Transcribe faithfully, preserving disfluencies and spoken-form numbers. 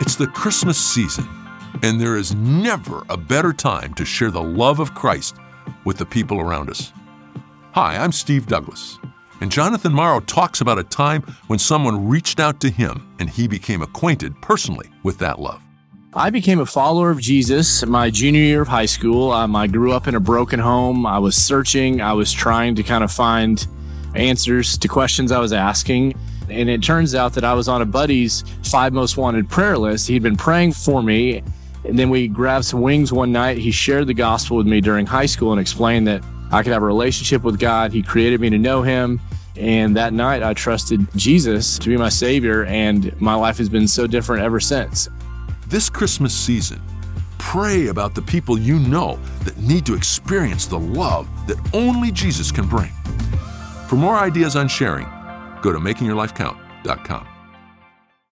It's the Christmas season, and there is never a better time to share the love of Christ with the people around us. Hi, I'm Steve Douglas, and Jonathan Morrow talks about a time when someone reached out to him and he became acquainted personally with that love. I became a follower of Jesus my junior year of high school. Um, I grew up in a broken home. I was searching. I was trying to kind of find answers to questions I was asking. And it turns out that I was on a buddy's five most wanted prayer list. He'd been praying for me. And then we grabbed some wings one night. He shared the gospel with me during high school and explained that I could have a relationship with God. He created me to know him. And that night I trusted Jesus to be my Savior. And my life has been so different ever since. This Christmas season, pray about the people you know that need to experience the love that only Jesus can bring. For more ideas on sharing, go to making your life count dot com.